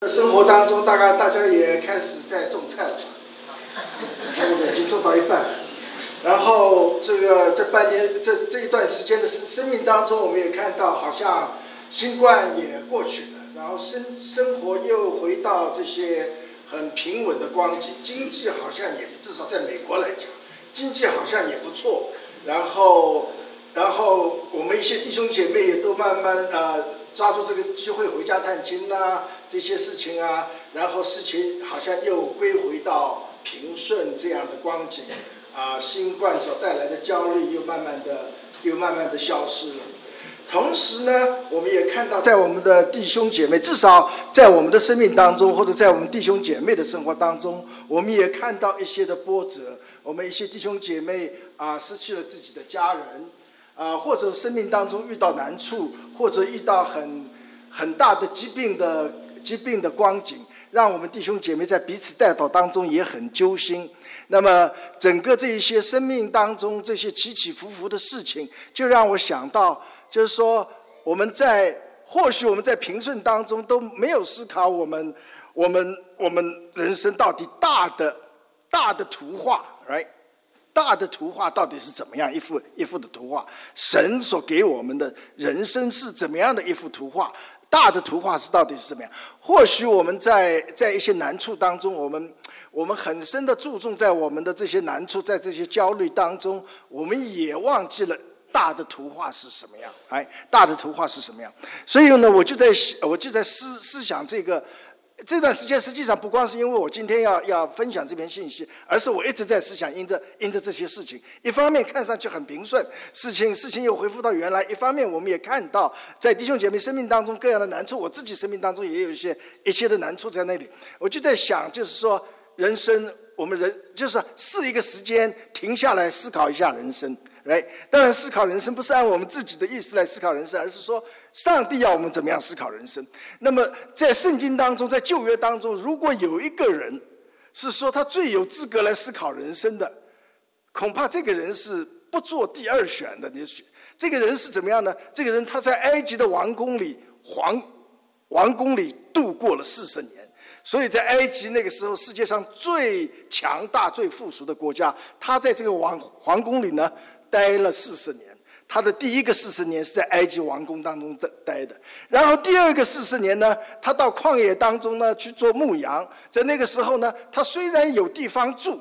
生活当中，大概大家也开始在种菜了吧？差不多已经种到一半了。然后这半年这一段时间的生命当中，我们也看到，好像新冠也过去了，然后生活又回到这些很平稳的光景，经济好像也至少在美国来讲，经济好像也不错。然后我们一些弟兄姐妹也都慢慢抓住这个机会回家探亲啊，这些事情啊，然后事情好像又归回到平顺这样的光景啊，新冠所带来的焦虑又慢慢的消失了。同时呢，我们也看到，在我们的弟兄姐妹，至少在我们的生命当中，或者在我们弟兄姐妹的生活当中，我们也看到一些的波折。我们一些弟兄姐妹失去了自己的家人，或者生命当中遇到难处，或者遇到很大的疾病的光景，让我们弟兄姐妹在彼此代祷当中也很揪心。那么整个这一些生命当中这些起起伏伏的事情，就让我想到，就是说或许我们在平顺当中都没有思考我们人生到底大的图画 ，right？ 大的图画到底是怎么样一幅的图画？神所给我们的人生是怎么样的一幅图画？大的图画到底是怎么样？或许我们在一些难处当中，我们很深的注重在我们的这些难处，在这些焦虑当中，我们也忘记了大的图画是什么样。大的图画是什么样？所以呢，我就在思想这段时间，实际上不光是因为我今天要分享这篇信息，而是我一直在思想，因着这些事情，一方面看上去很平顺，事情又恢复到原来；一方面我们也看到，在弟兄姐妹生命当中各样的难处，我自己生命当中也有一些的难处在那里。我就在想，就是说，人生我们人就是是一个时间停下来思考一下人生。当然，思考人生不是按我们自己的意思来思考人生，而是说上帝要我们怎么样思考人生。那么在圣经当中，在旧约当中，如果有一个人是说他最有资格来思考人生的，恐怕这个人是不做第二选的。这个人是怎么样呢？这个人他在埃及的王宫里度过了40年。所以在埃及那个时候，世界上最强大、最富庶的国家，他在这个皇宫里呢待了40年。他的第一个40年是在埃及王宫当中待的，然后第二个40年呢，他到旷野当中呢去做牧羊。在那个时候呢，他虽然有地方住，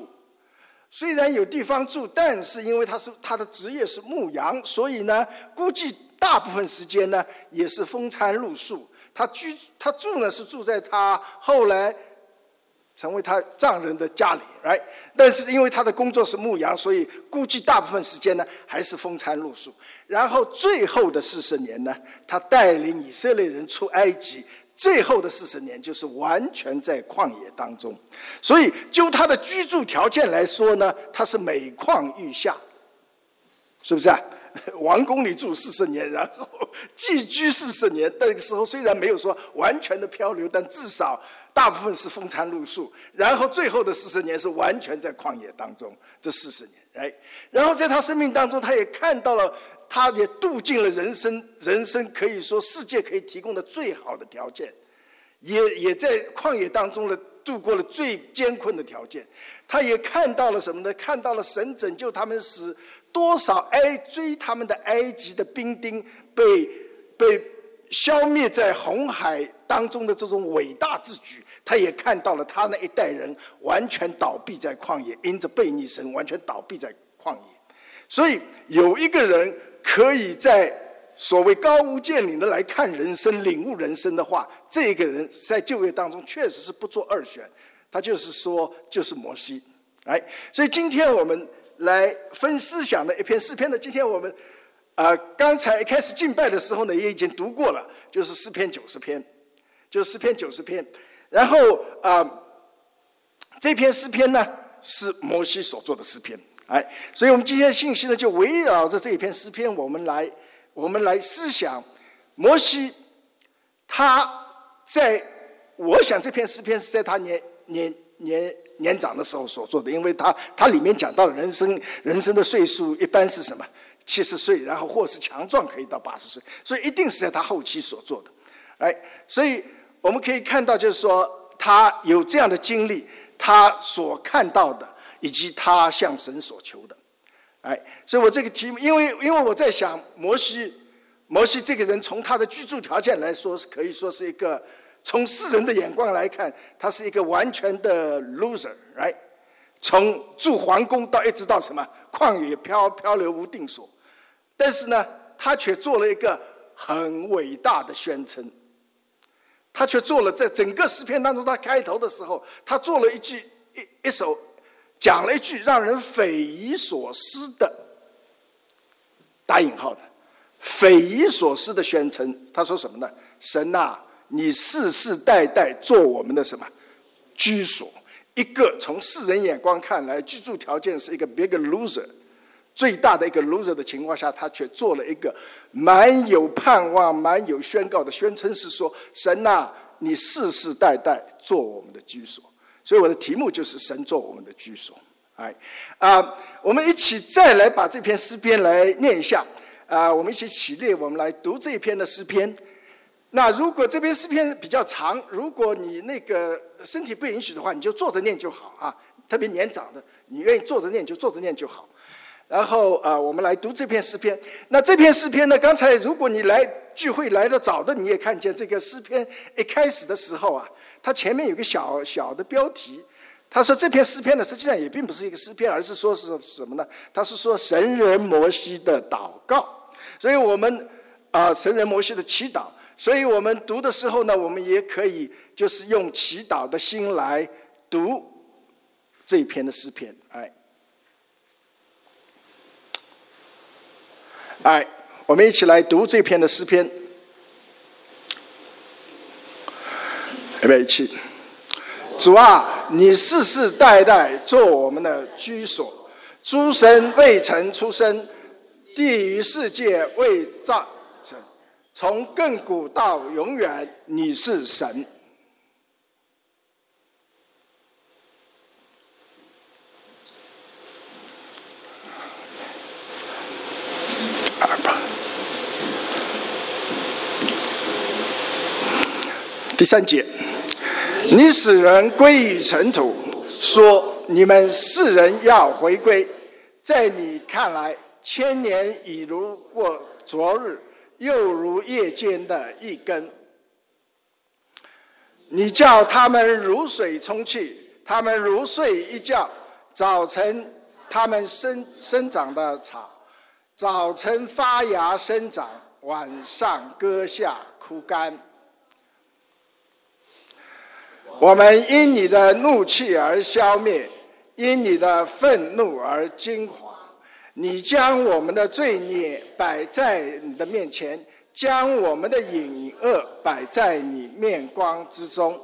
但是因为他的职业是牧羊，所以呢，估计大部分时间呢也是风餐露宿。他住呢是住在他后来成为他丈人的家里，但是因为他的工作是牧羊，所以估计大部分时间呢还是风餐露宿。然后最后的40年呢，他带领以色列人出埃及，最后的40年就是完全在旷野当中。所以就他的居住条件来说呢，他是每况愈下，是不是啊？王宫里住40年，然后寄居40年，那个时候虽然没有说完全的漂流，但至少大部分是风餐露宿。然后最后的40年是完全在旷野当中，这40年。然后在他生命当中，他也看到了，他也度尽了人生可以说世界可以提供的最好的条件，也在旷野当中度过了最艰困的条件。他也看到了什么呢？看到了神拯救他们时，多少追他们的埃及的兵丁被消灭在红海当中的这种伟大之举。他也看到了他那一代人完全倒闭在旷野，因着悖逆神完全倒闭在旷野。所以有一个人可以在所谓高屋建瓴的来看人生、领悟人生的话，这个人在旧约当中确实是不做二选，他就是摩西。所以今天我们来分思想的一篇诗篇呢，今天我们刚才一开始敬拜的时候呢，也已经读过了，就是诗篇90篇，就是诗篇90篇。然后这篇诗篇呢是摩西所做的诗篇。所以我们今天的信息呢，就围绕着这一篇诗篇，我们来思想摩西。我想这篇诗篇是在他年长的时候所做的，因为他里面讲到了人生的岁数一般是什么70岁，然后或是强壮可以到80岁，所以一定是在他后期所做的。所以我们可以看到，就是说他有这样的经历，他所看到的，以及他向神所求的。所以我这个题目，因为我在想摩西这个人，从他的居住条件来说，可以说是一个，从世人的眼光来看，他是一个完全的 loser， 从住皇宫到一直到什么旷野漂流无定所，但是呢，他却做了一个很伟大的宣称。他却做了，在整个诗篇当中，他开头的时候，他做了一首，讲了一句让人匪夷所思的打引号的匪夷所思的宣称。他说什么呢？神啊，你世世代代做我们的什么居所？一个从世人眼光看来，居住条件是一个 big loser， 最大的一个 loser 的情况下，他却做了一个蛮有盼望、蛮有宣告的宣称，是说：神啊，你世世代代做我们的居所。所以我的题目就是神做我们的居所。我们一起再来把这篇诗篇来念一下。我们一起起立，我们来读这一篇的诗篇。那如果这篇诗篇比较长，如果你那个身体不允许的话，你就坐着念就好啊。特别年长的，你愿意坐着念就坐着念就好。然后我们来读这篇诗篇。那这篇诗篇呢，刚才如果你来聚会来得早的，你也看见这个诗篇一开始的时候啊，它前面有个小小的标题。他说这篇诗篇呢，实际上也并不是一个诗篇，而是说是什么呢？他是说神人摩西的祷告。所以我们神人摩西的祈祷。所以我们读的时候呢，我们也可以就是用祈祷的心来读这一篇的诗篇。我们一起来读这篇的诗篇。预备起。主啊，你世世代代做我们的居所，诸神未曾出生，地与世界未造成，从亘古到永远，你是神。第3节，你使人归于尘土，说你们世人要回归。在你看来，千年已如过昨日，又如夜间的一根。你叫他们如水冲去，他们如睡一觉。早晨他们生长的草，早晨发芽生长，晚上割下枯干。我们因你的怒气而消灭，因你的愤怒而惊惶。你将我们的罪孽摆在你的面前，将我们的隐恶摆在你面光之中。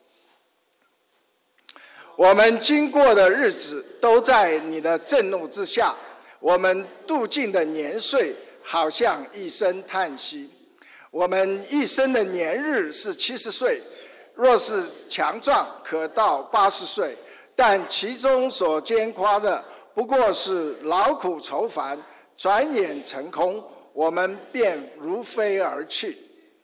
我们经过的日子都在你的震怒之下，我们度尽的年岁好像一声叹息。我们一生的年日是70岁，若是强壮，可到80岁，但其中所兼夸的，不过是劳苦愁烦，转眼成空，我们便如飞而去。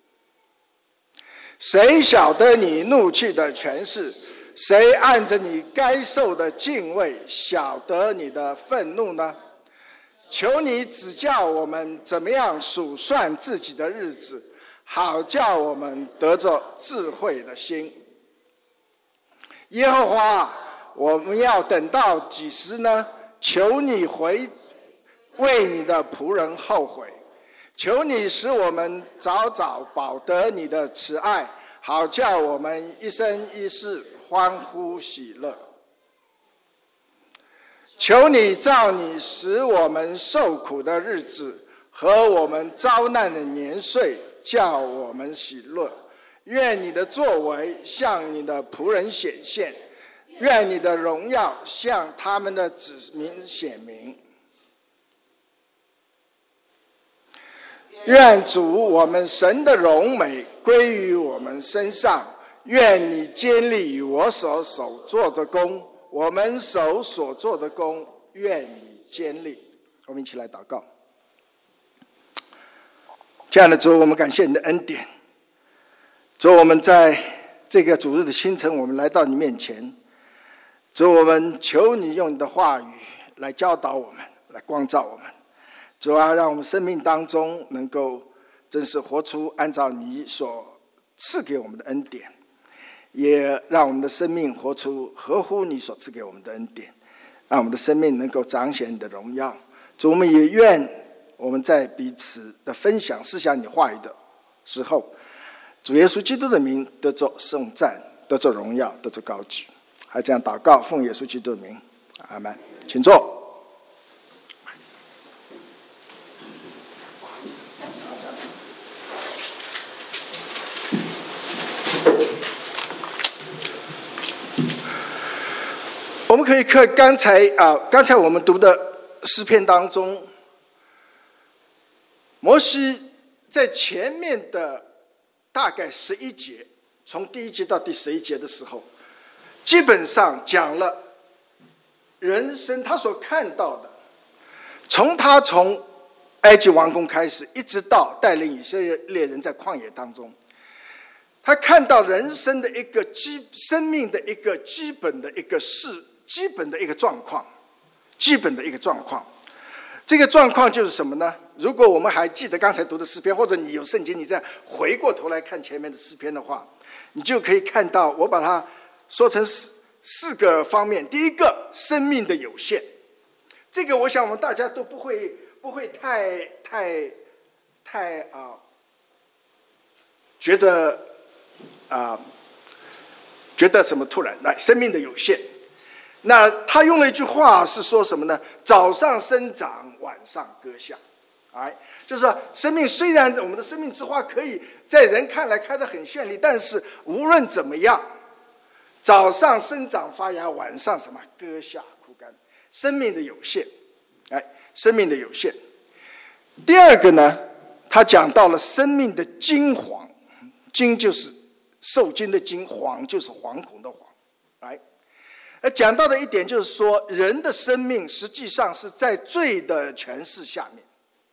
谁晓得你怒气的权势？谁按着你该受的敬畏，晓得你的愤怒呢？求你指教我们怎么样数算自己的日子，好叫我们得着智慧的心。耶和华，我们要等到几时呢？求你为你的仆人后悔，求你使我们早早保得你的慈爱，好叫我们一生一世欢呼喜乐。求你照你使我们受苦的日子和我们遭难的年岁，叫我们喜乐。愿你的作为向你的仆人显现，愿你的荣耀向他们的子民显明。愿主我们神的荣美归于我们身上，愿你坚立我手所做的工，我们手所做的工，愿你坚立。我们一起来祷告。亲爱的主，我们感谢你的恩典。主，我们在这个主日的清晨，我们来到你面前，主，我们求你用你的话语来教导我们，来光照我们。主啊，让我们生命当中能够真是活出按照你所赐给我们的恩典，也让我们的生命活出合乎你所赐给我们的恩典，让我们的生命能够彰显你的荣耀。主，我们也愿我们在彼此的分享思想你话语的时候，主耶稣基督的名得着颂赞，得着荣耀，得着高举。还这样祷告，奉耶稣基督的名，阿们。请坐。我们可以看刚才我们读的诗篇当中，摩西在前面的大概11节，从第1节到第11节的时候，基本上讲了人生他所看到的，从埃及王宫开始，一直到带领以色列人在旷野当中，他看到人生的一个生命的一个基本的一个状况，这个状况就是什么呢？如果我们还记得刚才读的诗篇，或者你有圣经，你再回过头来看前面的诗篇的话，你就可以看到，我把它说成四个方面。第一个，生命的有限，这个我想我们大家都不会太觉得什么突然来，生命的有限。那他用了一句话是说什么呢？早上生长，晚上割下。就是说，生命虽然我们的生命之花可以在人看来开得很绚丽，但是无论怎么样，早上生长发芽，晚上什么割下枯干，生命的有限。生命的有限。第二个呢，他讲到了生命的金黄，金就是受精的金，黄就是惶恐的惶。讲到的一点就是说，人的生命实际上是在罪的权势下面，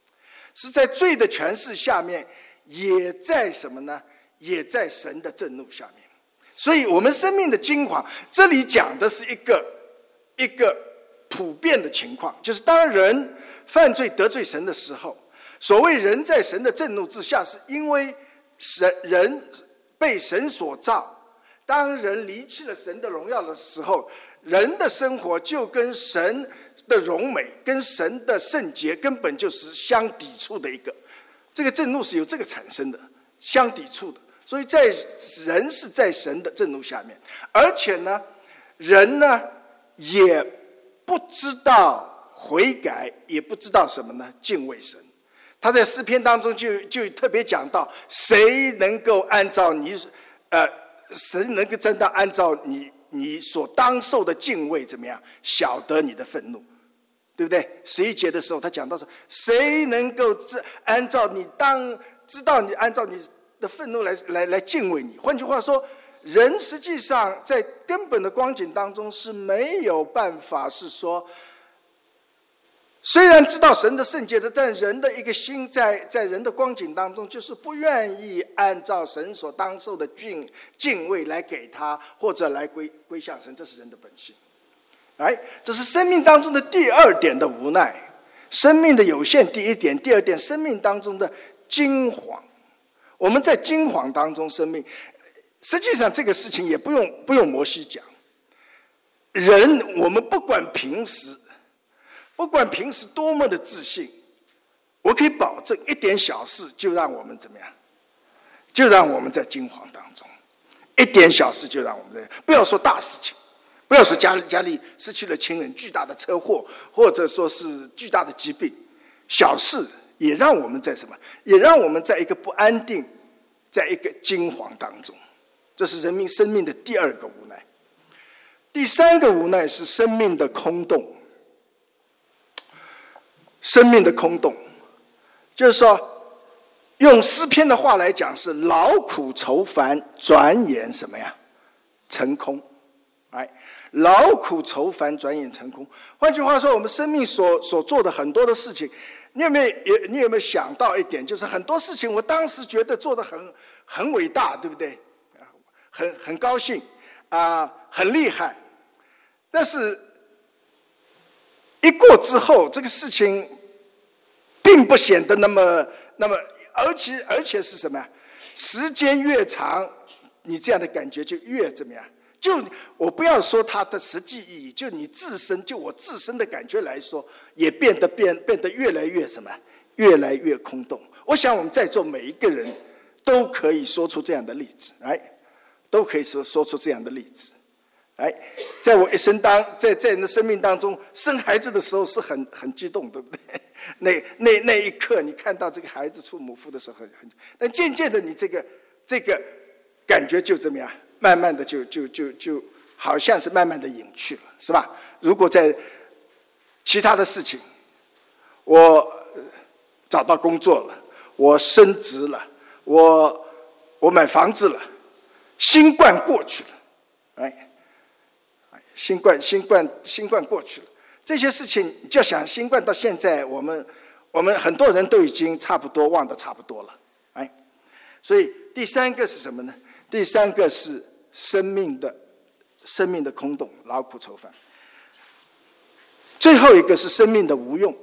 也在什么呢？也在神的震怒下面。所以我们生命的金黄，这里讲的是一个普遍的情况，就是当人犯罪得罪神的时候，所谓人在神的震怒之下，是因为人被神所造。当人离弃了神的荣耀的时候，人的生活就跟神的荣美、跟神的圣洁根本就是相抵触的一个。这个震怒是由这个产生的，相抵触的。所以人是在神的震怒下面，而且呢，人呢也不知道悔改，也不知道什么呢？敬畏神。他在诗篇当中就特别讲到，谁能够按照神能够真的按照你所当受的敬畏怎么样，晓得你的愤怒，对不对？11节的时候他讲到说，谁能够按照你知道你按照你的愤怒来敬畏你。换句话说，人实际上在根本的光景当中是没有办法，是说虽然知道神的圣洁的，但人的一个心在人的光景当中，就是不愿意按照神所当受的敬畏来给他，或者来归向神，这是人的本性。这是生命当中的第二点的无奈，生命的有限。第一点，第二点，生命当中的惊惶。我们在惊惶当中生命，实际上这个事情也不用摩西讲。人，我们不管平时多么的自信，我可以保证一点小事就让我们怎么样，就让我们在惊惶当中，一点小事就让我们这样。不要说大事情，不要说家里失去了亲人，巨大的车祸，或者说是巨大的疾病，小事也让我们在什么？也让我们在一个不安定，在一个惊惶当中。这是生命的第二个无奈。第三个无奈是生命的空洞。生命的空洞，就是说，用诗篇的话来讲，是劳苦愁烦，转眼什么呀？成空。劳苦愁烦，转眼成空。换句话说，我们生命所做的很多的事情，你有没有想到一点，就是很多事情我当时觉得做得很伟大，对不对？ 很高兴很厉害。但是一过之后，这个事情并不显得那么，而且是什么呀？时间越长，你这样的感觉就越怎么样？就我不要说它的实际意义，就你自身，就我自身的感觉来说，也变得越来越什么？越来越空洞。我想我们在座每一个人都可以说出这样的例子，都可以说出这样的例子。在我一生在你的生命当中，生孩子的时候是很激动，对不对？那一刻，你看到这个孩子出母腹的时候很，但渐渐的，你这个感觉就怎么样？慢慢的就好像是慢慢的隐去了，是吧？如果在其他的事情，我找到工作了，我升职了，我买房子了，新冠过去了，新冠过去了，这些事情你就想，新冠到现在，我们很多人都已经差不多忘得差不多了，所以第三个是什么呢？第三个是生命的空洞，劳苦愁烦。最后一个是生命的无用。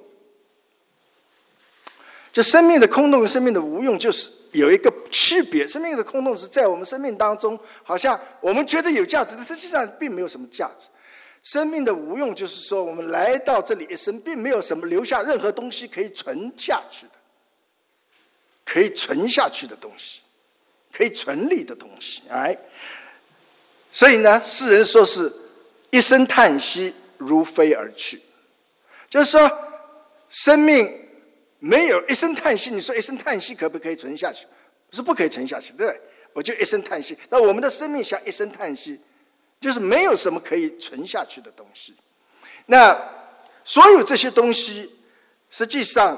就生命的空洞和生命的无用，就是有一个区别。生命的空洞是在我们生命当中，好像我们觉得有价值的，实际上并没有什么价值。生命的无用，就是说我们来到这里一生，并没有什么留下任何东西可以存下去的，可以存下去的东西，可以存立的东西。所以呢，世人说是一声叹息，如飞而去，就是说生命没有一声叹息，你说一声叹息可不可以存下去？是不可以存下去，对不对？我就一声叹息。那我们的生命像一声叹息，就是没有什么可以存下去的东西。那所有这些东西，实际上，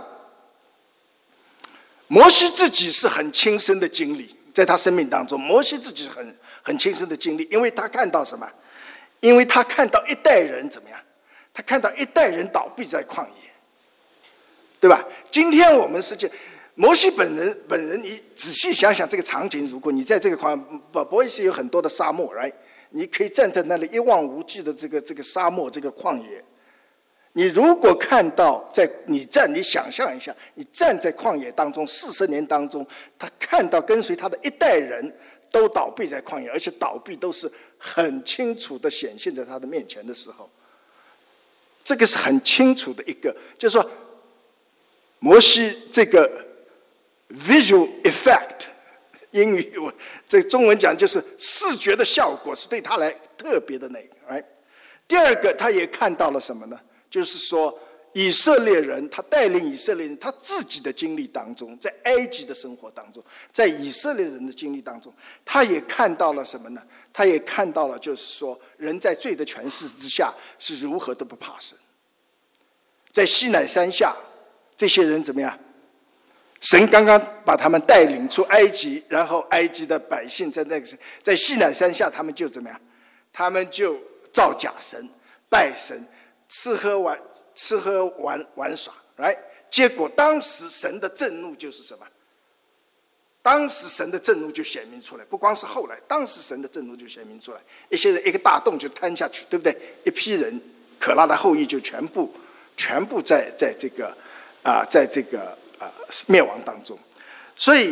摩西自己是很亲身的经历，在他生命当中，摩西自己是很亲身的经历，因为他看到什么？因为他看到一代人怎么样？他看到一代人倒闭在旷野。对吧？今天我们实际，摩西本人，你仔细想想这个场景，如果你在这个不会是有很多的沙漠，你可以站在那里一望无际的这个沙漠这个旷野，你如果看到你想象一下，你站在旷野当中40年当中，他看到跟随他的一代人都倒闭在旷野，而且倒闭都是很清楚的显现在他的面前的时候，这个是很清楚的一个，就是说。摩西这个 visual effect， 英语这中文讲就是视觉的效果，是对他来特别的那个。第二个，他也看到了什么呢？就是说，以色列人他带领以色列人他自己的经历当中，在埃及的生活当中，在以色列人的经历当中，他也看到了什么呢？他也看到了，就是说，人在罪的权势之下是如何的不怕神。在西乃山下。这些人怎么样？神刚刚把他们带领出埃及，然后埃及的百姓在西乃山下，他们就怎么样？他们就造假神、拜神、吃喝玩耍，结果当时神的震怒就是什么？当时神的震怒就显明出来，不光是后来，当时神的震怒就显明出来。一些人一个大洞就塌下去，对不对？一批人，可拉的后裔就全部在这个。在这个灭亡当中，所以，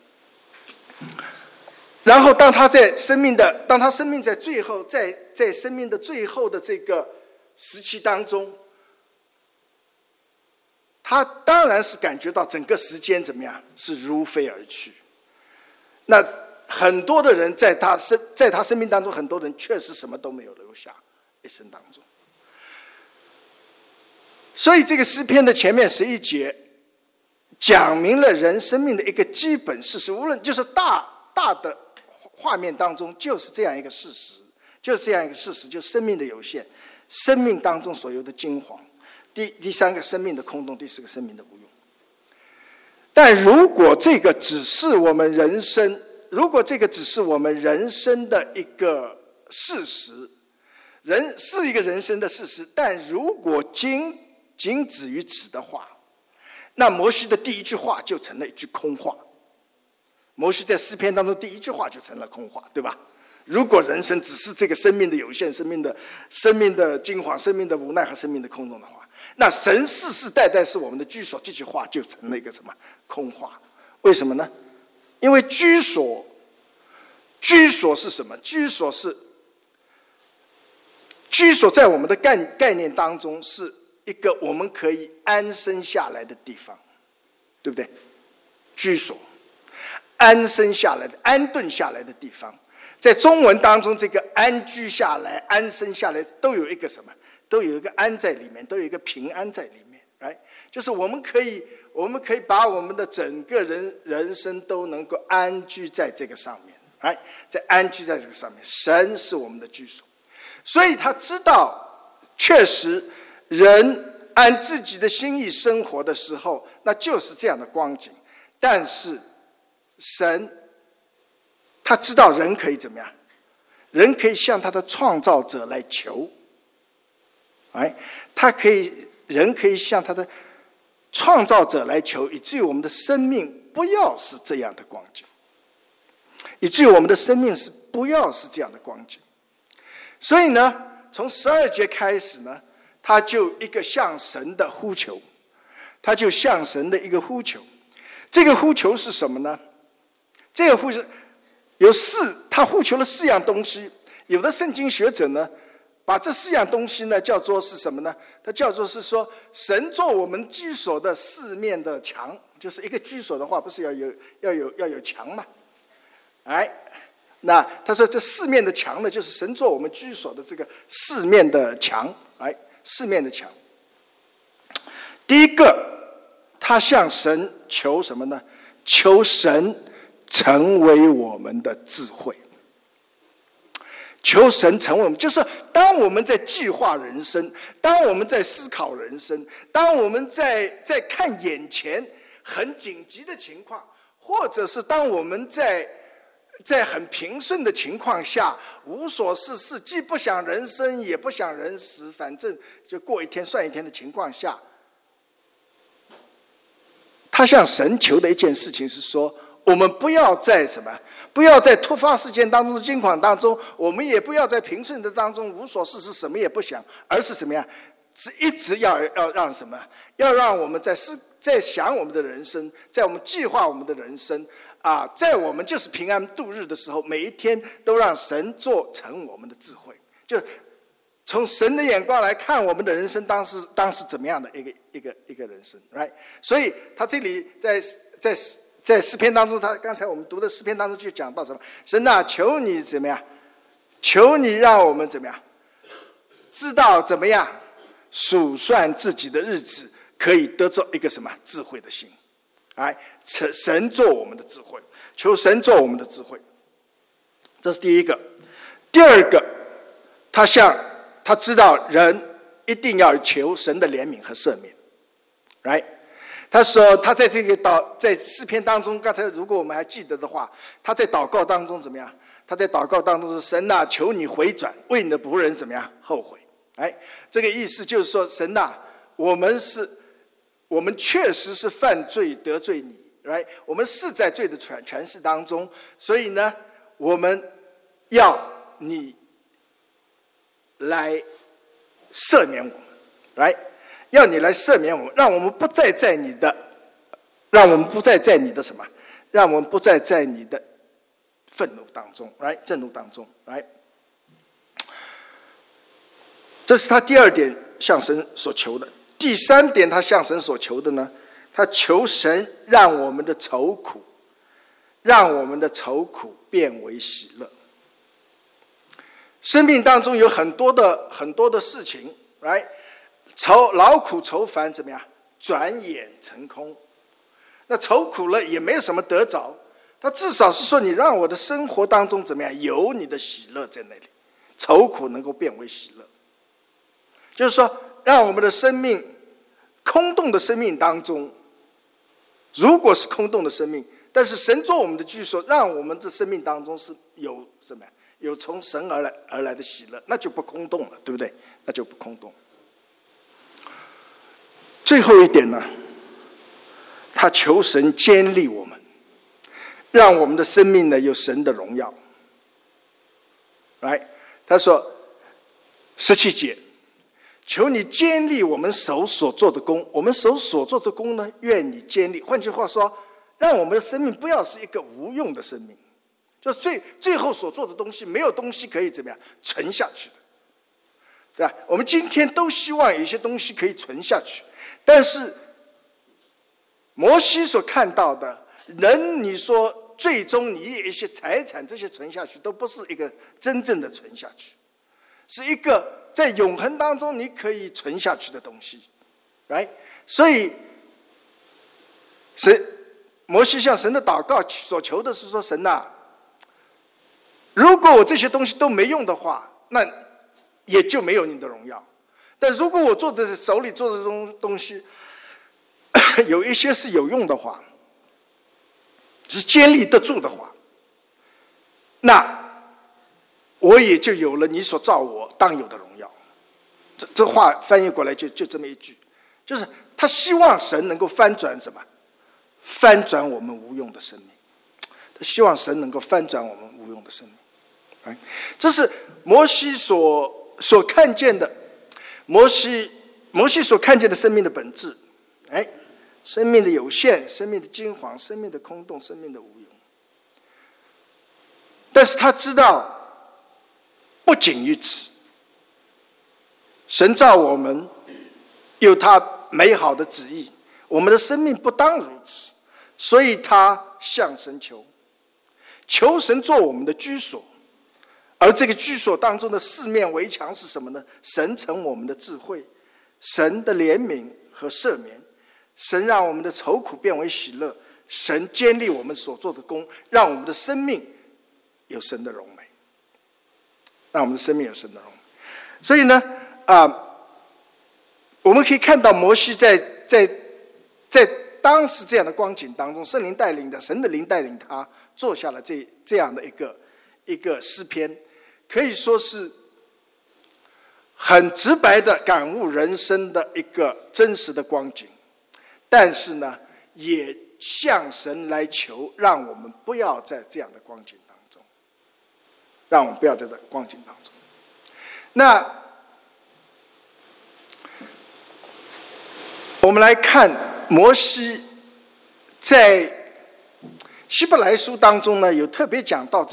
然后当他生命在最后，在生命的最后的这个时期当中，他当然是感觉到整个时间怎么样，是如飞而去。那很多的人在他生命当中，很多人确实什么都没有留下，一生当中。所以这个诗篇的前面11节讲明了人生命的一个基本事实，无论就是大的画面当中就是这样一个事实，就是生命的有限，生命当中所有的精华。第三个生命的空洞，第四个生命的无用。但如果这个只是我们人生的一个事实，是一个人生的事实，但如果仅止于此的话，那摩西的第一句话就成了一句空话。摩西在诗篇当中第一句话就成了空话，对吧？ 如果人生只是这个生命的有限、生命的惊惶、生命的无奈和生命的空洞的话，那神世世代代是我们的居所，这句话就成了一个什么空话？为什么呢？因为居所是什么？居所在我们的概念当中是一个我们可以安身下来的地方，对不对？居所，安身下来的、安顿下来的地方，在中文当中，这个安居下来、安身下来，都有一个什么？都有一个安在里面，都有一个平安在里面，right？就是我们可以把我们的整个人生都能够安居在这个上面，right？在安居在这个上面，神是我们的居所，所以他知道，确实人按自己的心意生活的时候，那就是这样的光景。但是神他知道人可以怎么样？人可以向他的创造者来求，人可以向他的创造者来求，以至于我们的生命不要是这样的光景，以至于我们的生命是不要是这样的光景。所以呢，从12节开始呢，他就一个向神的呼求，他就向神的一个呼求。这个呼求是什么呢？这个呼求他呼求了4样东西。有的圣经学者呢，把这4样东西呢叫做是什么呢？它叫做是说，神做我们居所的4面的墙，就是一个居所的话，不是要有墙嘛？那他说这4面的墙呢，就是神做我们居所的这个4面的墙，4面的墙。第一个，他向神求什么呢？求神成为我们的智慧。求神成为我们，就是当我们在计划人生，当我们在思考人生，当我们在看眼前很紧急的情况，或者是当我们在很平顺的情况下，无所事事，既不想人生也不想人死，反正就过一天算一天的情况下，他向神求的一件事情是说，我们不要在什么？不要在突发事件当中、惊慌当中，我们也不要在平顺的当中无所事事，什么也不想，而是怎么样？一直要让什么？要让我们在想我们的人生，在我们计划我们的人生在我们就是平安度日的时候，每一天都让神做成我们的智慧，就从神的眼光来看我们的人生当时怎么样的一个人生 ，right？ 所以他这里在诗篇当中，他刚才我们读的诗篇当中就讲到什么？神啊，求你怎么样？求你让我们怎么样？知道怎么样数算自己的日子，可以得着一个什么智慧的心？神做我们的智慧，求神做我们的智慧。这是第一个。第二个，他知道人一定要求神的怜悯和赦免 ，right？他说他在诗篇当中，刚才如果我们还记得的话，他在祷告当中怎么样？他在祷告当中说：“神啊，求你回转，为你的仆人怎么样后悔？”这个意思就是说，神啊，我们确实是犯罪得罪你 ，right？ 我们是在罪的权势当中，所以呢，我们要你来赦免我们 ，right？要你来赦免我们，让我们不再在你的什么？让我们不再在你的愤怒当中，震怒当中，这是他第二点向神所求的。第三点，他向神所求的呢，他求神让我们的愁苦变为喜乐。生命当中有很多的事情，劳苦愁烦怎么样？转眼成空。那愁苦了也没有什么得着，他至少是说，你让我的生活当中怎么样？有你的喜乐在那里，愁苦能够变为喜乐。就是说，让我们的生命，空洞的生命当中，如果是空洞的生命，但是神做我们的居所，让我们这生命当中是有什么？有从神而来的喜乐，那就不空洞了，对不对？那就不空洞。最后一点呢，他求神坚立我们，让我们的生命呢有神的荣耀。 来，他说17节，求你坚立我们手所做的工，我们手所做的工呢，愿你坚立。换句话说，让我们的生命不要是一个无用的生命，就是最后所做的东西，没有东西可以怎么样存下去的，对吧？我们今天都希望有一些东西可以存下去，但是摩西所看到的人，你说最终你有一些财产这些存下去，都不是一个真正的存下去，是一个在永恒当中你可以存下去的东西， right？ 所以摩西向神的祷告所求的是说，神啊，如果我这些东西都没用的话，那也就没有你的荣耀。但如果我手里做的这种东西有一些是有用的话，是坚立得住的话，那我也就有了你所造我当有的荣耀。这话翻译过来就这么一句，就是他希望神能够翻转什么？翻转我们无用的生命。他希望神能够翻转我们无用的生命。这是摩西所看见的，摩西所看见的生命的本质。生命的有限，生命的惊惶，生命的空洞，生命的无用。但是他知道，不仅于此，神造我们有他美好的旨意，我们的生命不当如此，所以他向神求神做我们的居所。而这个居所当中的四面围墙是什么呢？神成我们的智慧，神的怜悯和赦免，神让我们的愁苦变为喜乐，神坚立我们所做的工，让我们的生命有神的荣美，让我们的生命有神的荣美。所以呢，我们可以看到摩西在当时这样的光景当中，圣灵带领的，神的灵带领他做下了这样的一个诗篇，可以说是很直白的感悟人生的一个真实的光景。但是呢，也向神来求，让我们不要在这样的光景当中，让我们不要在这光景当中。那我们来看摩西在希伯来书当中呢，有特别讲到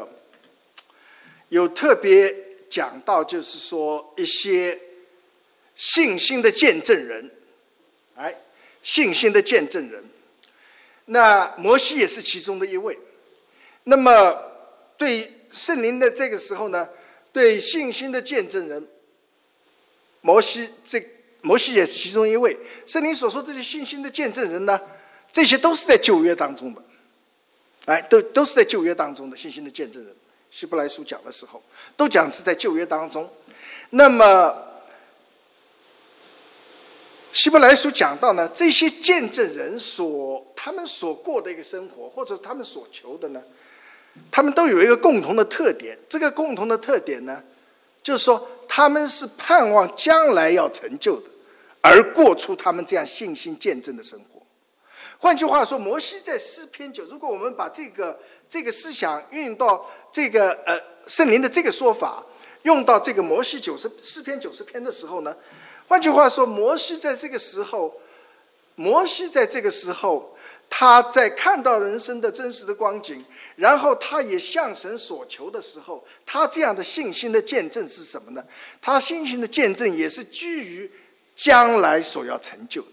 就是说一些信心的见证人，信心的见证人，那摩西也是其中的一位。那么对圣灵的这个时候呢，对信心的见证人，摩西也是其中一位。圣灵所说这些信心的见证人呢，这些都是在旧约当中的，都是在旧约当中的信心的见证人。希伯来书讲的时候，都讲是在旧约当中。那么希伯来书讲到呢，这些见证人他们所过的一个生活，或者他们所求的呢，他们都有一个共同的特点。这个共同的特点呢，就是说他们是盼望将来要成就的，而过出他们这样信心见证的生活。换句话说，摩西在诗篇9，如果我们把这个思想运到这个圣灵的这个说法，用到这个诗篇90篇的时候呢，换句话说，摩西在这个时候，他在看到人生的真实的光景，然后他也向神所求的时候，他这样的信心的见证是什么呢？他信心的见证也是基于将来所要成就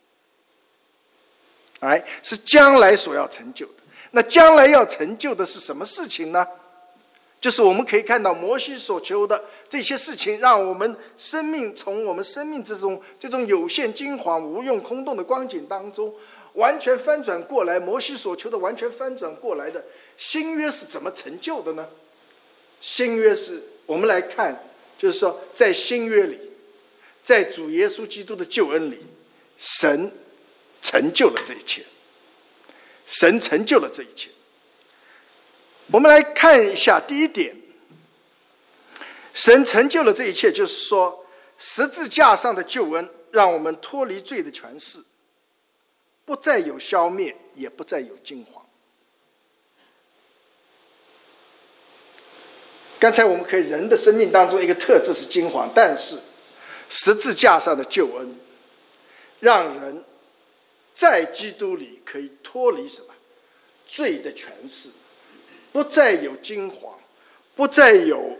的，是将来所要成就的。那将来要成就的是什么事情呢？就是我们可以看到摩西所求的这些事情，让我们生命从我们生命这种有限、惊惶、无用、空洞的光景当中完全翻转过来。摩西所求的完全翻转过来的新约是怎么成就的呢？新约是我们来看，就是说在新约里，在主耶稣基督的救恩里，神成就了这一切，神成就了这一切。我们来看一下第一点，神成就了这一切，就是说十字架上的救恩让我们脱离罪的权势，不再有消灭，也不再有惊惶。 刚才我们可以人的生命当中一个特质是金黄，但是十字架上的救恩，让人在基督里可以脱离什么？罪的权势，不再有金黄，不再有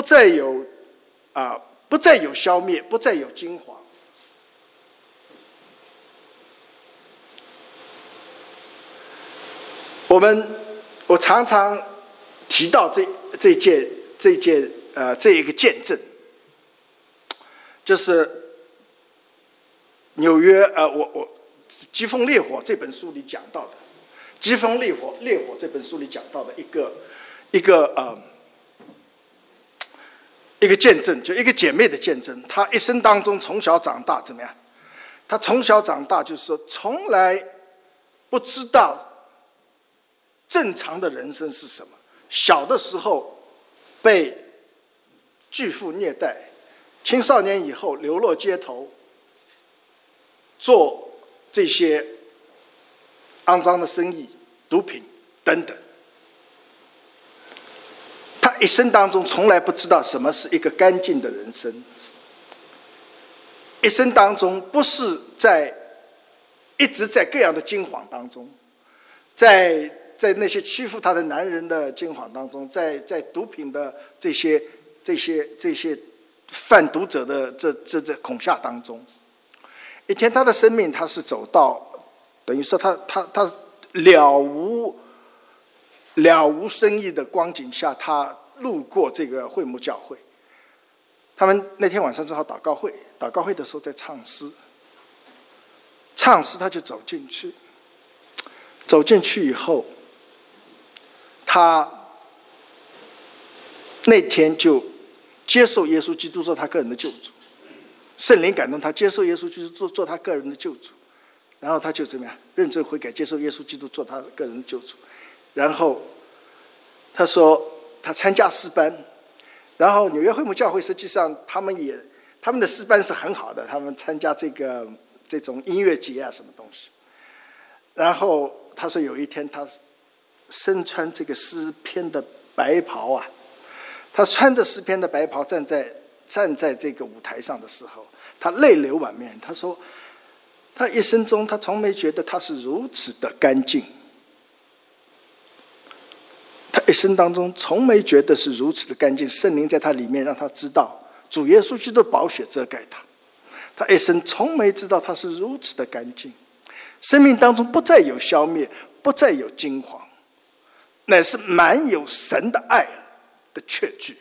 消灭，不再有金黄。我常常提到这一个见证，就是纽约《疾风烈火》这本书里讲到的，《疾风烈火》这本书里讲到的一个见证，就一个姐妹的见证。她一生当中从小长大怎么样？她从小长大就是说，从来不知道正常的人生是什么。小的时候被巨富虐待，青少年以后流落街头，做这些肮脏的生意、毒品等等。他一生当中从来不知道什么是一个干净的人生，一生当中不是一直在各样的惊惶当中，在那些欺负他的男人的惊惶当中，在毒品的这些贩毒者的这恐吓当中。一天他的生命他是走到等于说他了无生意的光景下，他路过这个会幕教会，他们那天晚上正好祷告会的时候在唱诗他就走进去以后，他那天就接受耶稣基督做他个人的救主，圣灵感动他接受耶稣基督做他个人的救主，然后他就怎么样认真悔改，接受耶稣基督做他个人的救主。然后他说他参加诗班，然后纽约会幕教会实际上他们的诗班是很好的，他们参加这种音乐节啊什么东西。然后他说有一天他身穿这个诗篇的白袍啊，他穿着诗篇的白袍站在这个舞台上的时候，他泪流满面。他说他一生中他从没觉得他是如此的干净，他一生当中从没觉得是如此的干净。圣灵在他里面让他知道主耶稣基督的宝血遮盖他，他一生从没知道他是如此的干净。生命当中不再有消灭，不再有惊惶，乃是满有神的爱的确据。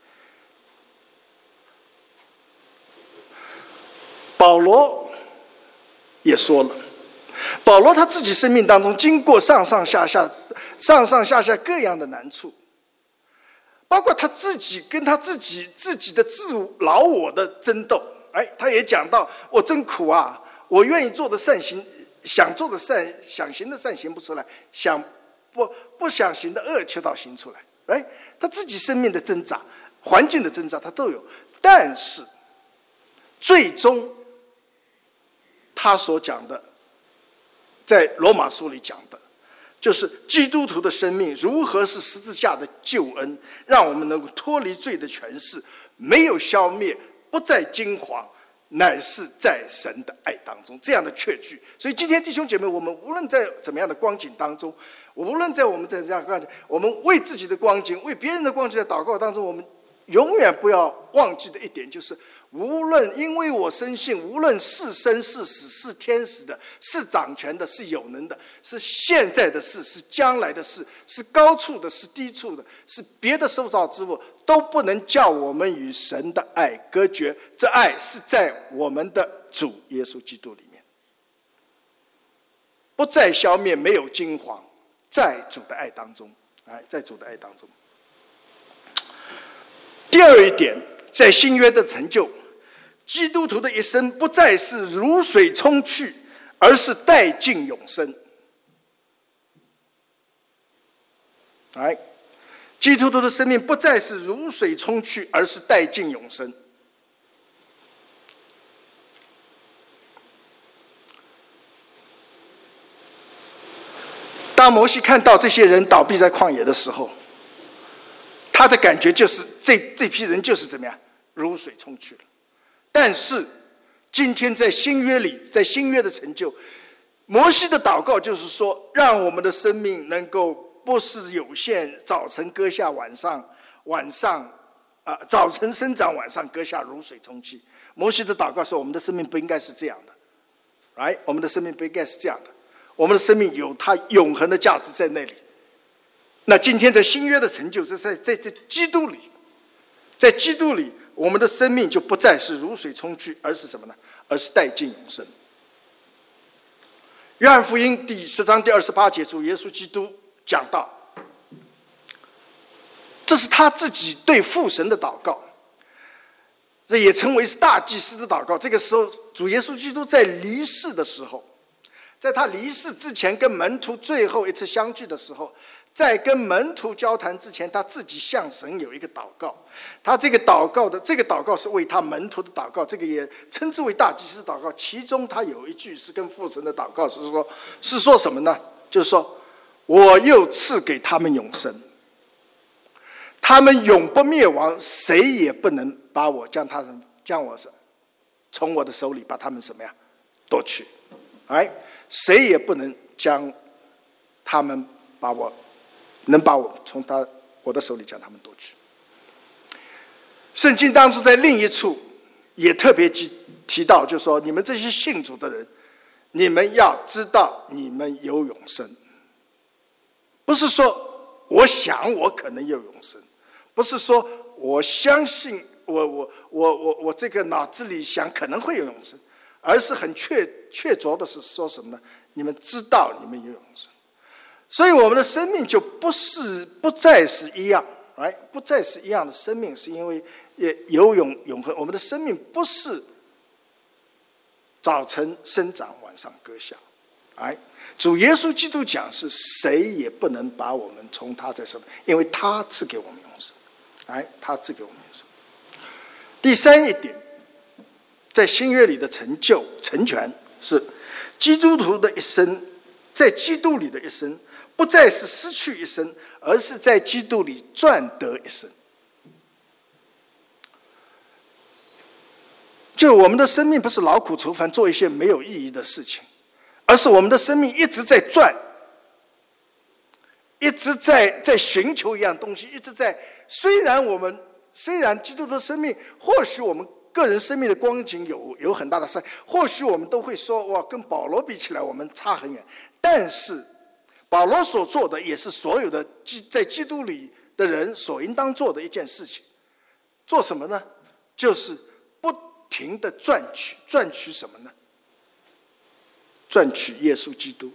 保罗也说了，保罗他自己生命当中经过上上下下各样的难处，包括他自己跟他自己的自老我的争斗。他也讲到我真苦啊，我愿意做的善行，想做的善，想行的善行不出来，不想行的恶却倒行出来。他自己生命的挣扎，环境的挣扎他都有，但是最终他所讲的，在罗马书里讲的，就是基督徒的生命如何是十字架的救恩，让我们能够脱离罪的权势，没有消灭，不再惊惶，乃是在神的爱当中，这样的确据。所以今天弟兄姐妹，我们无论在怎么样的光景当中，无论在我们在这样光景，我们为自己的光景，为别人的光景的祷告当中，我们永远不要忘记的一点就是，无论因为我深信，无论是生是死，是天使的，是掌权的，是有能的，是现在的事，是将来的事，是高处的，是低处的，是别的受造之物，都不能叫我们与神的爱隔绝。这爱是在我们的主耶稣基督里面，不再消灭，没有惊惶，在主的爱当中，在主的爱当中。第二一点，在新约的成就，基督徒的一生不再是如水冲去，而是带进永生。基督徒的生命不再是如水冲去，而是带进永生。当摩西看到这些人倒闭在旷野的时候， 他的感觉就是这批人就是怎么样，如水冲去了。但是今天在新约里，在新约的成就，摩西的祷告就是说，让我们的生命能够不是有限，早晨割下，晚上早晨生长，晚上割下，如水冲去。摩西的祷告说，我们的生命不应该是这样的，我们的生命不应该是这样的，我们的生命有它永恒的价值在那里。那今天在新约的成就，在基督里，在基督里，我们的生命就不再是如水冲去，而是什么呢？而是带进永生。约翰福音第10章第28节，主耶稣基督讲到，这是他自己对父神的祷告，这也称为是大祭司的祷告。这个时候，主耶稣基督在离世的时候，在他离世之前跟门徒最后一次相聚的时候，在跟门徒交谈之前，他自己向神有一个祷告。他这个祷告是为他门徒的祷告，这个也称之为大祭司祷告。其中他有一句是跟父神的祷告，是说什么呢？就是说，我又赐给他们永生，他们永不灭亡，谁也不能把我将我从我的手里把他们什么呀夺去，谁也不能将他们把我从我的手里将他们夺去。圣经当中在另一处也特别提到，就是说，你们这些信主的人，你们要知道你们有永生。不是说我想我可能有永生，不是说我相信我这个脑子里想可能会有永生，而是很确凿的是说什么呢？你们知道你们有永生。所以我们的生命就不再是一样，不再是一样的生命，是因为也有永恒。我们的生命不是早晨生长，晚上割下。主耶稣基督讲是谁也不能把我们从他在手里，因为他赐给我们永生。他赐给我们永生。第三一点，在新约里的成全是基督徒的一生，在基督里的一生，不再是失去一生，而是在基督里赚得一生。就我们的生命不是劳苦愁烦做一些没有意义的事情，而是我们的生命一直在赚，一直在寻求一样东西，一直在。虽然基督的生命，或许我们个人生命的光景有很大的差，或许我们都会说，哇，跟保罗比起来我们差很远。但是保罗所做的也是所有的在基督里的人所应当做的一件事情。做什么呢？就是不停的赚取什么呢？赚取耶稣基督，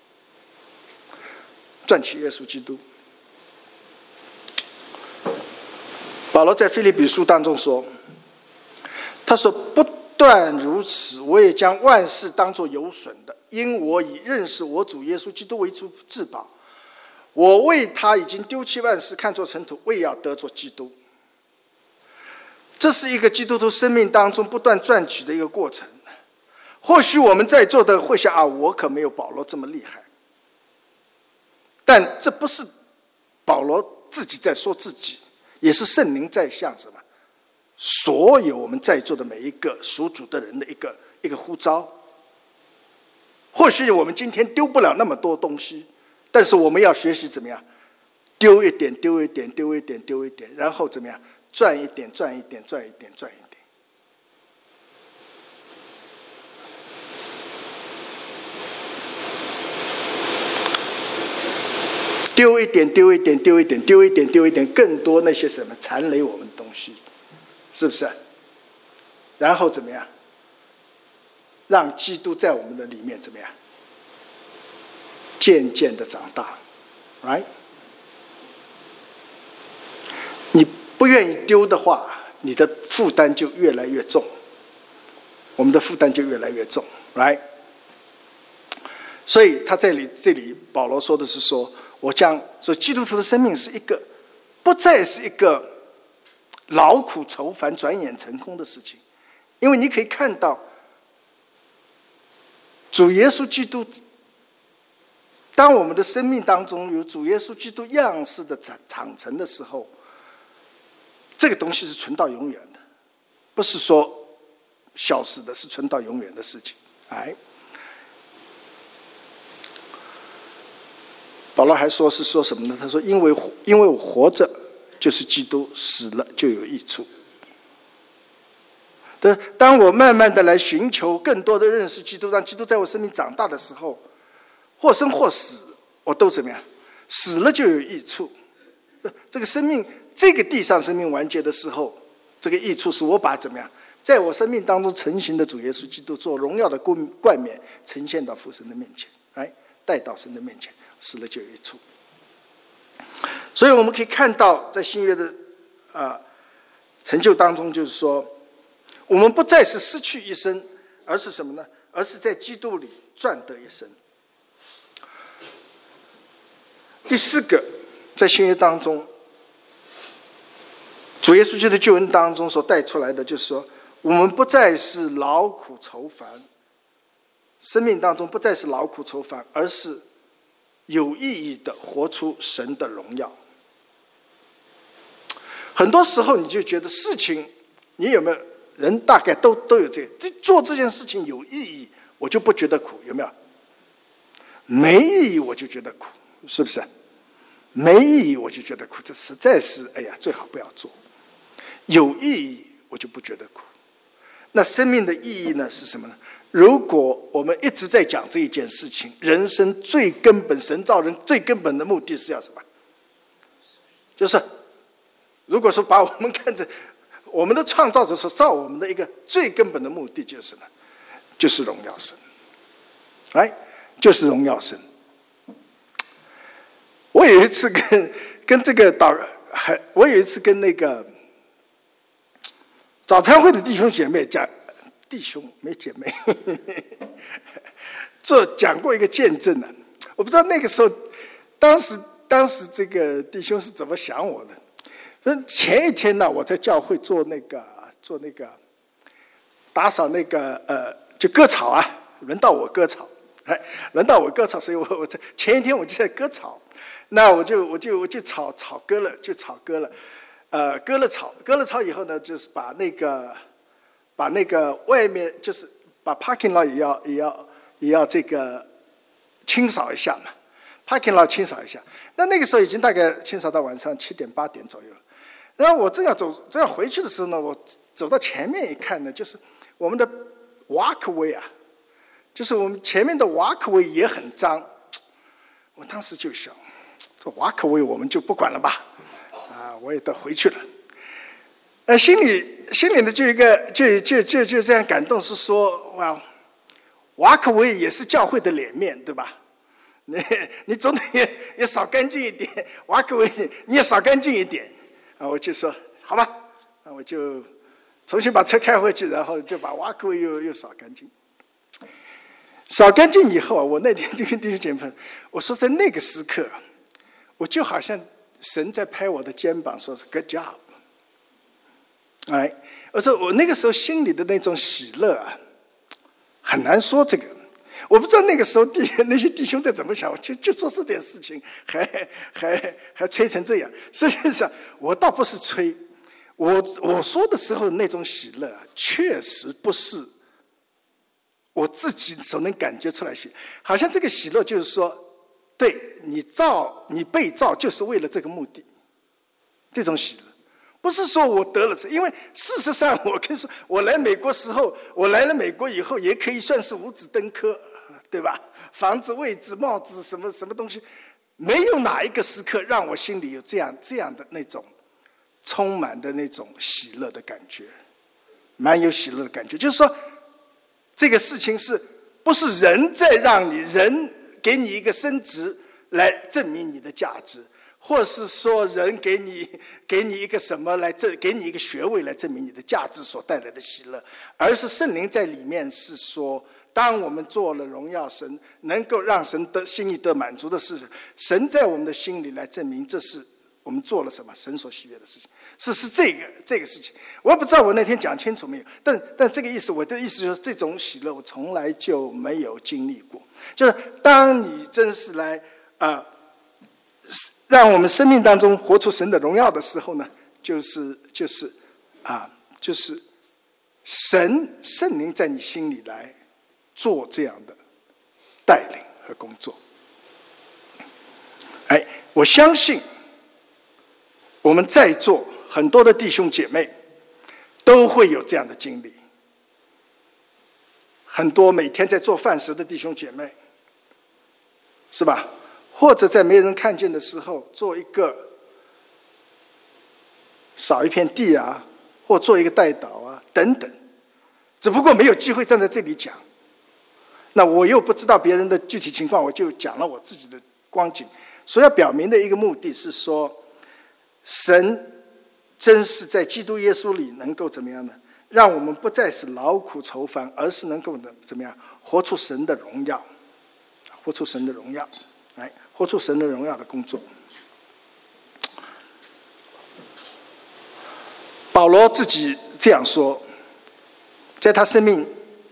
赚取耶稣基督。保罗在腓立比书当中说，他说，不但如此，我也将万事当作有损的，因我以认识我主耶稣基督为至宝。我为他已经丢弃万事，看作尘土，为要得着基督。这是一个基督徒生命当中不断赚取的一个过程。或许我们在座的会想，我可没有保罗这么厉害。但这不是保罗自己在说自己，也是圣灵在向什么？所有我们在座的每一个属主的人的一个呼召。或许我们今天丢不了那么多东西，但是我们要学习怎么样？丢一点，丢一点，丢一点，丢一点，然后怎么样？赚一点，赚一点，赚一点，赚一点。丢一点，丢一点，丢一点，丢一点，丢一点，更多那些什么残累我们的东西，是不是？然后怎么样？让基督在我们的里面怎么样？渐渐的长大 ，right？ 你不愿意丢的话，你的负担就越来越重。我们的负担就越来越重 ，right？ 所以他这里保罗说的是说。我将说，基督徒的生命是一个，不再是一个劳苦愁烦、转眼成空的事情，因为你可以看到，主耶稣基督，当我们的生命当中有主耶稣基督样式的长成的时候， 这个东西是存到永远的，不是说消失的，是存到永远的事情。哎，保罗还说什么呢？他说因为我活着就是基督，死了就有益处。对，当我慢慢的来寻求更多的认识基督，让基督在我生命长大的时候，或生或死，我都怎么样？死了就有益处。这个生命，这个地上生命完结的时候，这个益处是我把怎么样，在我生命当中成型的主耶稣基督做荣耀的冠冕呈现到父神的面前，哎，带到神的面前，死了就有益处。所以我们可以看到，在新约的成就当中，就是说，我们不再是失去一生，而是什么呢？而是在基督里赚得一生。第四个，在新约当中，主耶稣基督的救恩当中所带出来的，就是说，我们不再是劳苦愁烦，生命当中不再是劳苦愁烦，而是有意义的活出神的荣耀。很多时候你就觉得事情，你有没有人大概都有这个，做这件事情有意义，我就不觉得苦，有没有？没意义我就觉得苦，是不是？没意义我就觉得苦，这实在是哎呀，最好不要做。有意义我就不觉得苦。那生命的意义呢是什么呢？如果我们一直在讲这一件事情，人生最根本，神造人最根本的目的是要什么？就是如果说把我们看着我们的创造者所造我们的一个最根本的目的就是什么？就是荣耀神。哎，就是荣耀神。我有一次跟这个我有一次跟那个早餐会的弟兄姐妹讲，弟兄没姐妹讲过一个见证呢。我不知道那个时候当时这个弟兄是怎么想我的。前一天呢，我在教会做那个打扫那个就割草啊，轮到我割草，所以我在前一天我就在割草。那我就草割了，割了草以后呢，就是把那个外面就是把 parking lot 也要这个清扫一下嘛 ，parking lot 清扫一下。那个时候已经大概清扫到晚上7点8点左右。然后我正要回去的时候呢，我走到前面一看呢，就是我们的 walkway 啊，就是我们前面的 walkway 也很脏。我当时就想，这walkway我们就不管了吧，我也得回去了。心里呢就一个就这样感动，是说哇，walkway也是教会的脸面，对吧？你总得也扫干净一点，walkway你也扫干净一点。我就说好吧，我就重新把车开回去，然后就把walkway又扫干净。扫干净以后啊，我那天就跟弟兄姐妹，我说在那个时刻，我就好像神在拍我的肩膀，说是 good job。哎，我说我那个时候心里的那种喜乐啊，很难说这个。我不知道那个时候那些弟兄在怎么想，就做这点事情，还吹成这样。实际上，我倒不是吹，我说的时候那种喜乐啊，确实不是我自己所能感觉出来喜，好像这个喜乐就是说，对你被造就是为了这个目的，这种喜乐。不是说我得了，因为事实上我跟你说，我来美国时候，我来了美国以后，也可以算是五子登科，对吧？房子、位置、帽子，什么东西，没有哪一个时刻让我心里有这样的那种充满的那种喜乐的感觉，蛮有喜乐的感觉。就是说，这个事情是不是人在让人给你一个升职来证明你的价值？或是说人给你一个什么给你一个学位来证明你的价值所带来的喜乐，而是圣灵在里面是说，当我们做了荣耀神，能够让神的心意得满足的事，神在我们的心里来证明这是我们做了什么神所喜悦的事情，是这个事情。我也不知道我那天讲清楚没有，但这个意思，我的意思就是这种喜乐我从来就没有经历过。就是当你真是来让我们生命当中活出神的荣耀的时候呢， 就是圣灵在你心里来做这样的带领和工作。我相信我们在座很多的弟兄姐妹都会有这样的经历。很多每天在做饭时的弟兄姐妹，是吧？或者在没人看见的时候，做一个扫一片地啊，或做一个代祷啊，等等。只不过没有机会站在这里讲。那我又不知道别人的具体情况，我就讲了我自己的光景。所要表明的一个目的是说，神真是在基督耶稣里能够怎么样呢？让我们不再是劳苦愁烦，而是能够怎么样活出神的荣耀，活出神的荣耀，活出神的荣耀的工作。保罗自己这样说，在他生命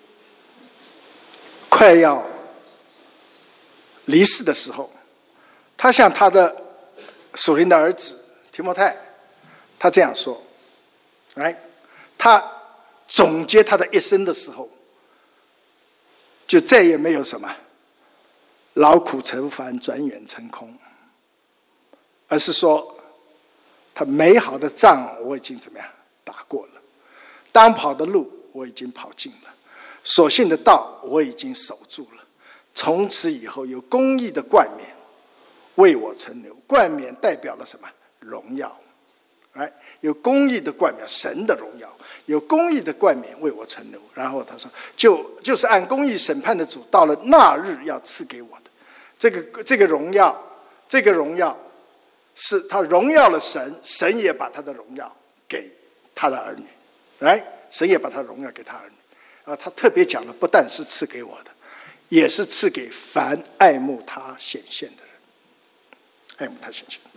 快要离世的时候，他向他的属灵的儿子提摩太，他这样说，他总结他的一生的时候，就再也没有什么劳苦愁烦转眼成空，而是说他美好的仗我已经怎么样打过了，当跑的路我已经跑尽了，所信的道我已经守住了，从此以后有公义的冠冕为我存留。冠冕代表了什么？荣耀。有公义的冠冕，神的荣耀，有公义的冠冕为我存留。然后他说，就是按公义审判的主，到了那日要赐给我的这个荣耀，这个荣耀是他荣耀了神，神也把他的荣耀给他的儿女，神也把他的荣耀给他儿女。他特别讲了，不但是赐给我的，也是赐给凡爱慕他显现的人，爱慕他显现。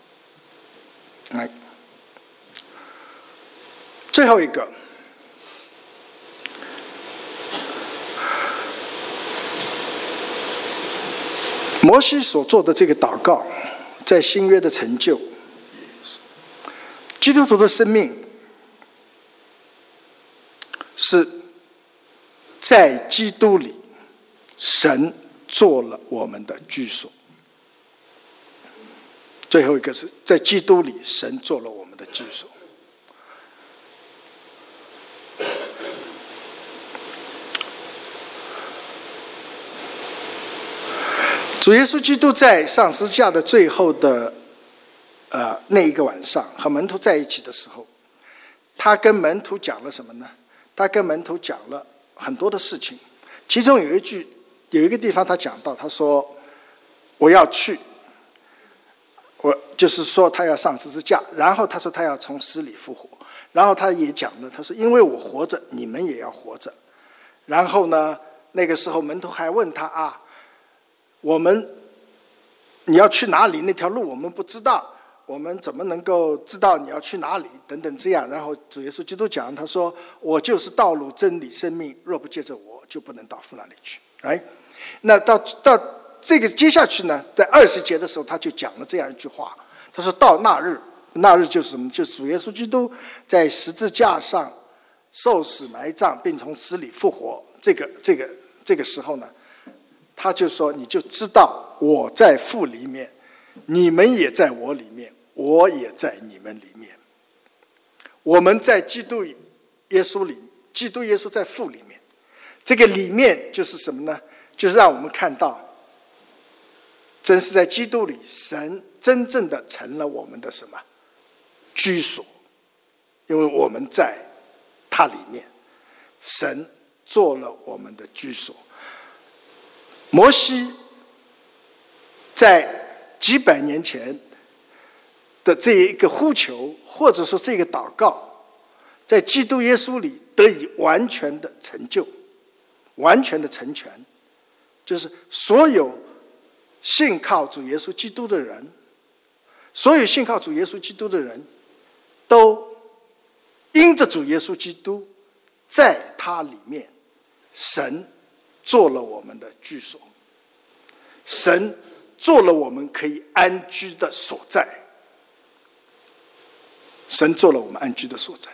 最后一个，摩西所做的这个祷告，在新约的成就，基督徒的生命是在基督里，神做了我们的居所。最后一个是在基督里，神做了我们的居所。主耶稣基督在上十字架的最后的那一个晚上，和门徒在一起的时候，他跟门徒讲了什么呢？他跟门徒讲了很多的事情，其中有一个地方他讲到，他说我要去，我就是说他要上十字架，然后他说他要从死里复活，然后他也讲了，他说因为我活着，你们也要活着。然后呢，那个时候门徒还问他你要去哪里？那条路我们不知道，我们怎么能够知道你要去哪里？等等这样。然后主耶稣基督讲，他说我就是道路真理生命，若不借着我，就不能到父那里去。那到这个接下去呢，在20节的时候，他就讲了这样一句话，他说到那日，那日就是什么？就是主耶稣基督在十字架上受死埋葬，并从死里复活。这个时候呢，他就说你就知道我在父里面，你们也在我里面，我也在你们里面。我们在基督耶稣里，基督耶稣在父里面。这个里面就是什么呢？就是让我们看到，真是在基督里，神真正的成了我们的什么居所，因为我们在他里面，神做了我们的居所。摩西在几百年前的这一个呼求，或者说这个祷告，在基督耶稣里得以完全的成就，完全的成全。就是所有信靠主耶稣基督的人，所有信靠主耶稣基督的人，都因着主耶稣基督在他里面，神做了我们的居所，神做了我们可以安居的所在。 神做了我们安居的所在。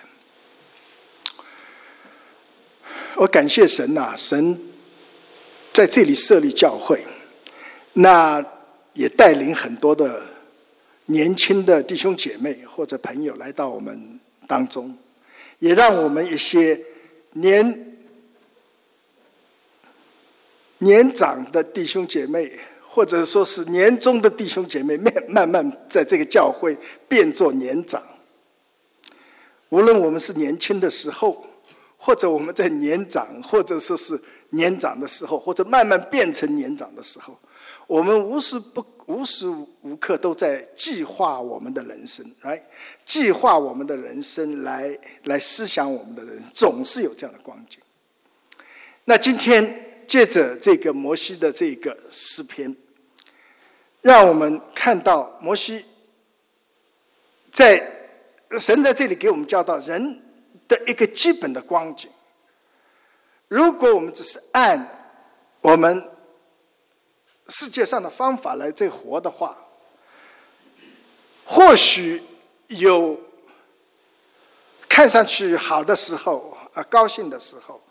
我感谢神啊，神在这里设立教会，那也带领很多的年轻的弟兄姐妹或者朋友来到我们当中，也让我们一些年长的弟兄姐妹，或者说是年中的弟兄姐妹，慢慢在这个教会变作年长。无论我们是年轻的时候，或者我们在年长，或者说是年长的时候，或者慢慢变成年长的时候，我们无时无刻都在计划我们的人生，计划我们的人生，来思想我们的人生，总是有这样的光景。那今天借着这个摩西的这个诗篇，让我们看到摩西神在这里给我们教导人的一个基本的光景。如果我们只是按我们世界上的方法来这活的话，或许有看上去好的时候高兴的时候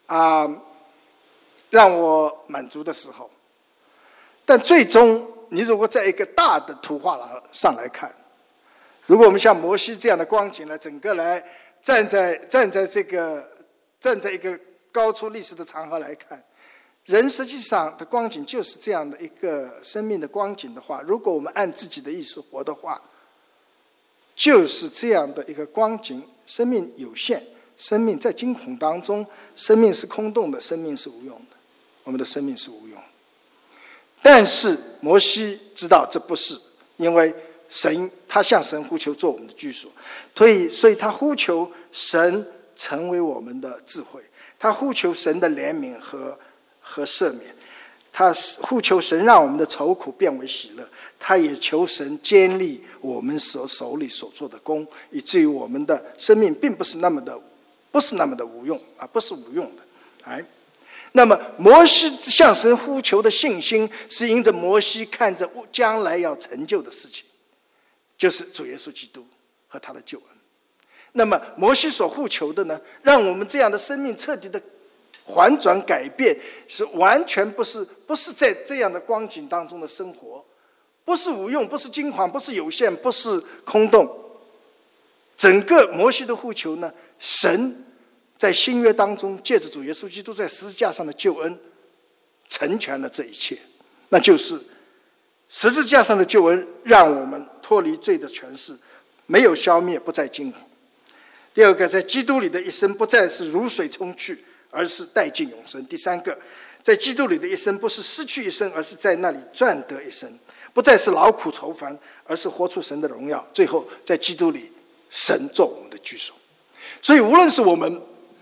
让我满足的时候，但最终你如果在一个大的图画上来看，如果我们像摩西这样的光景呢，整个来站在一个高出历史的长河来看，人实际上的光景就是这样的一个生命的光景的话，如果我们按自己的意识活的话，就是这样的一个光景。生命有限，生命在惊恐当中，生命是空洞的，生命是无用的，我们的生命是无用。但是摩西知道这不是，因为他向神呼求做我们的居所，所以他呼求神成为我们的智慧，他呼求神的怜悯和赦免，他呼求神让我们的愁苦变为喜乐，他也求神坚立我们手里所做的工，以至于我们的生命并不是那么的无用不是无用的。那么摩西向神呼求的信心，是因着摩西看着将来要成就的事情，就是主耶稣基督和他的救恩。那么摩西所呼求的呢，让我们这样的生命彻底的反转改变，是完全不是在这样的光景当中的生活，不是无用，不是惊惶，不是有限，不是空洞。整个摩西的呼求呢，神在新约当中借着主耶稣基督在十字架上的救恩成全了这一切，那就是十字架上的救恩让我们脱离罪的权势，没有消灭，不再惊恐。第二个，在基督里的一生不再是如水冲去，而是带进永生。第三个，在基督里的一生不是失去一生，而是在那里赚得一生，不再是劳苦愁烦，而是活出神的荣耀。最后在基督里，神做我们的居所。所以无论是我们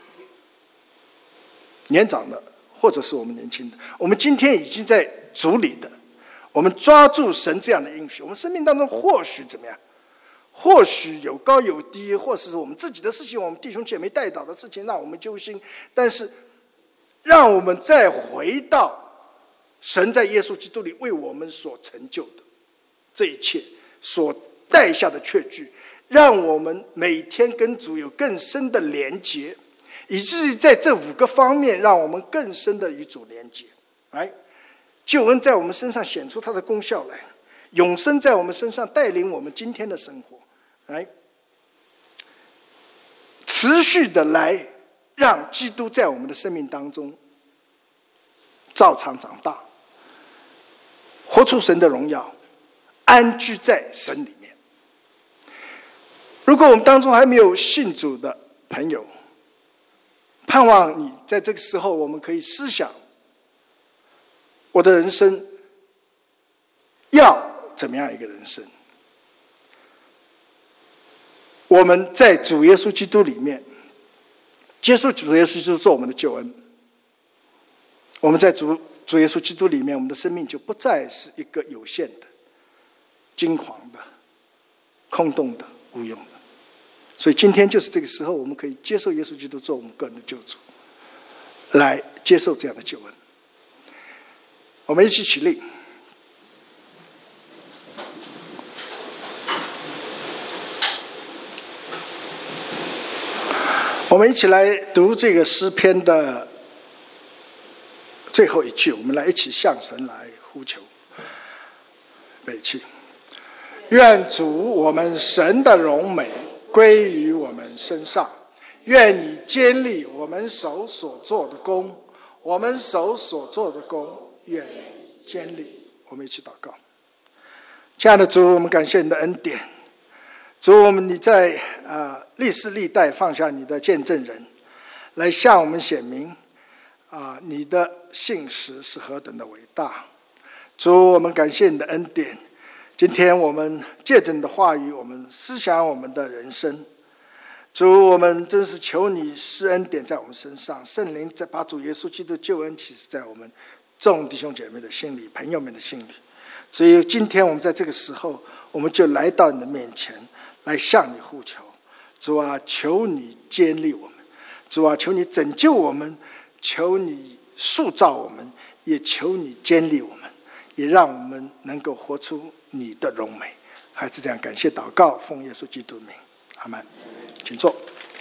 年长的，或者是我们年轻的，我们今天已经在主里的，我们抓住神这样的应许，我们生命当中或许怎么样，或许有高有低，或是我们自己的事情，我们弟兄姐妹带导的事情让我们揪心，但是让我们再回到神在耶稣基督里为我们所成就的这一切所带下的确据，让我们每天跟主有更深的连结，以至于在这5个方面让我们更深的与主连结。救恩在我们身上显出它的功效来，永生在我们身上带领我们今天的生活，持续的来让基督在我们的生命当中照常长大，活出神的荣耀，安居在神里面。如果我们当中还没有信主的朋友，盼望你在这个时候我们可以思想，我的人生要怎么样一个人生。我们在主耶稣基督里面接受主耶稣基督做我们的救恩，我们在主耶稣基督里面，我们的生命就不再是一个有限的、惊惶的、空洞的、无用的。所以今天就是这个时候，我们可以接受耶稣基督做我们个人的救主，来接受这样的救恩。我们一起起立。 我们一起来读这个诗篇的最后一句，我们来一起向神来呼求。背起，愿主我们神的荣美归于我们身上，愿你坚立我们手所做的工，我们手所做的工，愿你坚立。我们一起祷告。亲爱的主，我们感谢你的恩典。主，我们你在历世历代放下你的见证人，来向我们显明你的信实是何等的伟大。主，我们感谢你的恩典。今天我们借着你的话语，我们思想我们的人生。主，我们真是求你施恩典在我们身上，圣灵再把主耶稣基督救恩启示在我们众弟兄姐妹的心里，朋友们的心里。所以今天我们在这个时候，我们就来到你的面前，来向你呼求。主啊，求你坚立我们。主啊，求你拯救我们，求你塑造我们，也求你坚立我们，也让我们能够活出你的荣美。还是这样，感谢祷告，奉耶稣基督的名，阿们。请坐。